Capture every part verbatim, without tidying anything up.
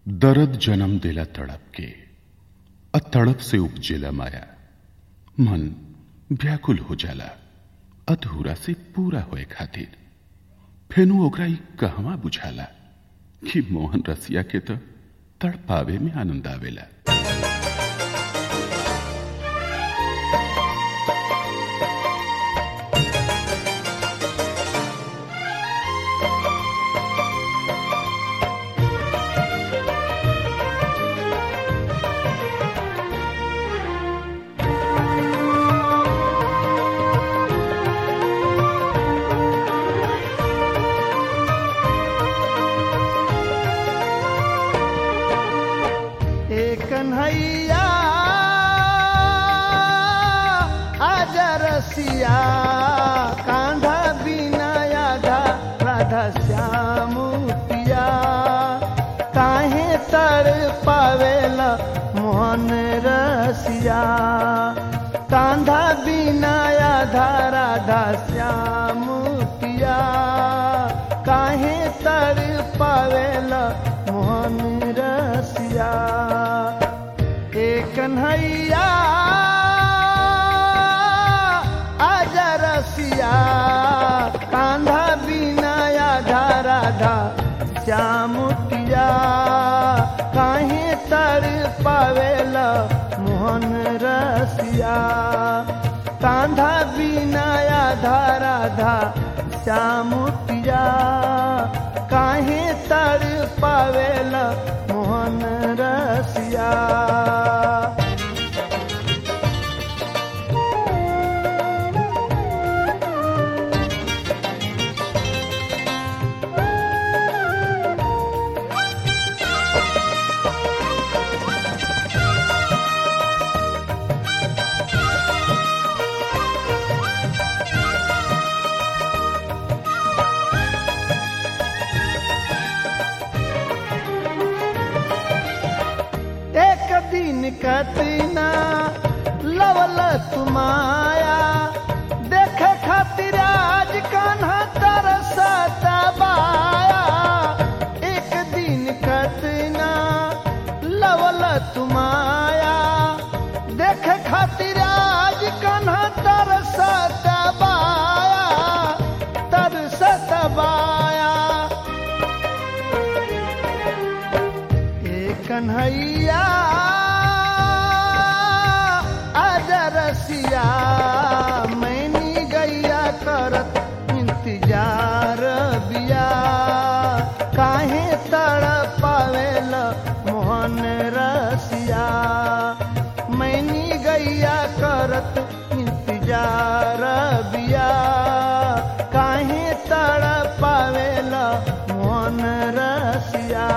दर्द जन्म देला तड़प के, अ तड़प से उपजेला माया। मन व्याकुल हो जाला अधूरा से पूरा होए खातिर। फेनु ओकरा ई कहवा बुझाला कि मोहन रसिया के तो तड़पावे में आनंद आवेला। कन्हैया आजा रसिया, कांधा बिना आधा राधा श्याम पिया। काहे तड़ पावेला मोहन रसिया, कांधा बिना आधा राधा श्याम पिया। काहे तड़ पावेला मोहन रसिया। कन्हैया आजा रसिया, कांधा बिना आधा राधा श्याम पिया। काहे तड़ पावेला मोहन रसिया, कांधा बिना आधा राधा श्याम पिया। काहे तड़ पावेला मोहन रसिया। दिन कतना लवल तुमाया, देख खातिर आज कान्हा तरसता बाया। एक दिन कतना लवल तुमाया, देख खातिर आज कान्हा तरसता बाया, तरसता बाया। ए कन्हैया रसिया, मैनी गैया करत इंतजार बिया। काहे तड़ पावेला मोहन रसिया, मैनी गैया करत इंतजार बिया। काहे तड़ पावेला मोहन रसिया।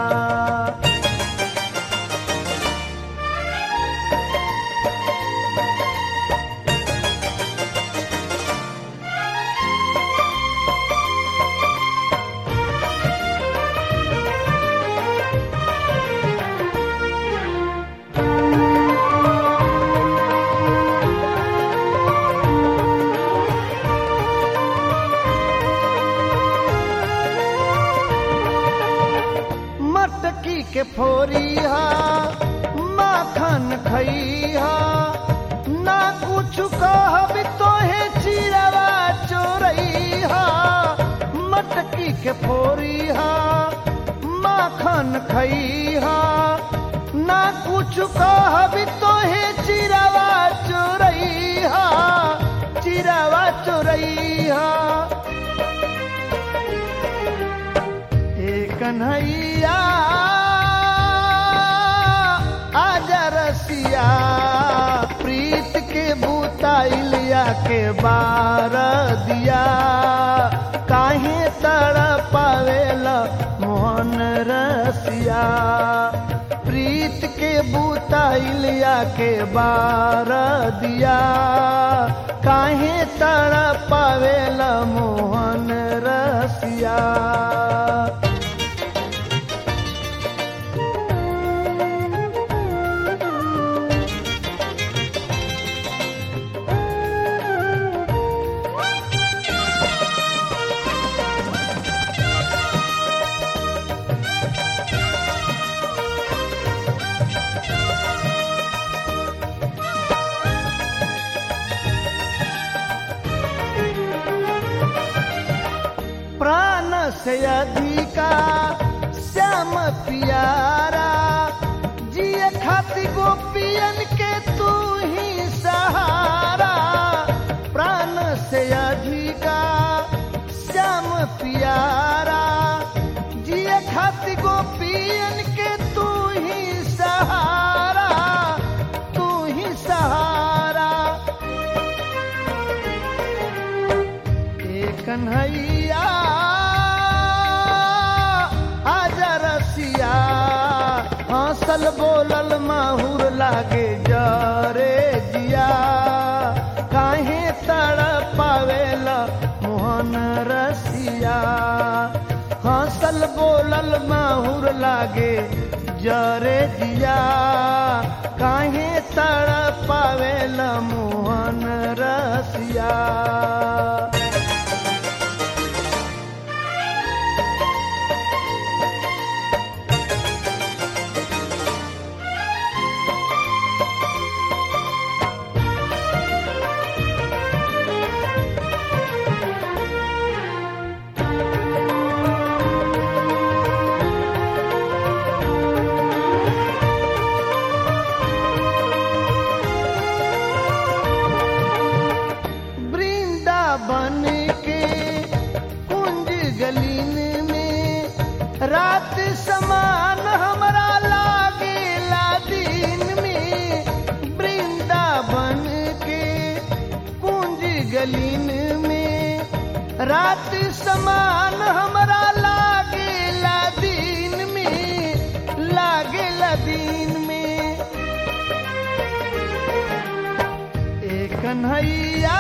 मटकी के फोरिहा माखन खइहा, ना कुछ कहब तोहे चिरवा चोरैहा। मटकी के फोरिहा माखन खइहा, ना कुछ कहब तोहे चिरवा चोरैहा, चिरवा चोरैहा। कन्हैया आजा रसिया, प्रीत के बुताइलिया के बार दिया। काहे तड़ पावेला मोहन रसिया, प्रीत के बुताइलिया के बार दिया। काहे तड़ पावेला मोहन रसिया। अधिका श्याम प्यारा, जिए खाती गोपियन के तू ही सहारा। प्राण से अधिका श्याम प्यारा, जिए खाती गोपियन के तू ही सहारा, तू ही सहारा। ए कन्हैया आजा रसिया, हंसल बोलल माहुर लागे जरे जिया। काहे तड़पावेला मोहन रसिया, हंसल बोलल माहुर लागे जरे जिया। काहे तड़पावेला मोहन रसिया। बन के कुंज गलीन में रात समान हमरा लागेला दिन में। वृंदावन के कुंज गलीन में रात समान हमरा लागेला दिन में, लागेला दिन में। ए कन्हैया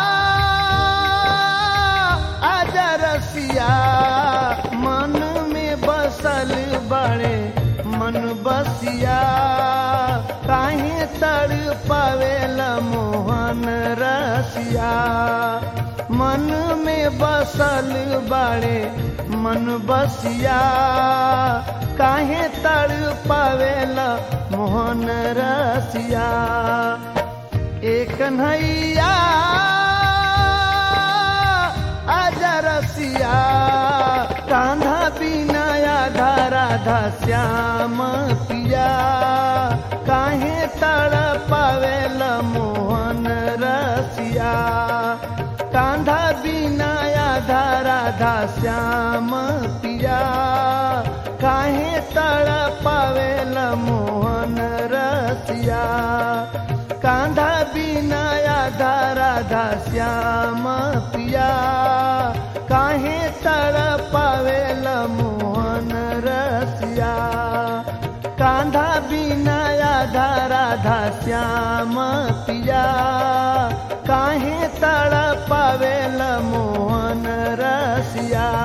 आजा रसिया, मन में बसल बड़े मन बसिया। काहे तड़पावेला मोहन रसिया, मन में बसल बड़े मन बसिया। काहे तड़पावेला मोहन रसिया। ए कन्हैया आजा रसिया, कांधा बिना आधा राधा श्याम पिया। काहे तड़पावेला मोहन रसिया, कांधा बिना आधा राधा श्याम पिया। काहे तड़पावेला मोहन रसिया, कांधा बिना आधा राधा श्याम पिया। काहे तड़पावेला मोहन रसिया, कांधा बिना आधा राधा श्याम पिया। काहे तड़पावेला मोहन रसिया।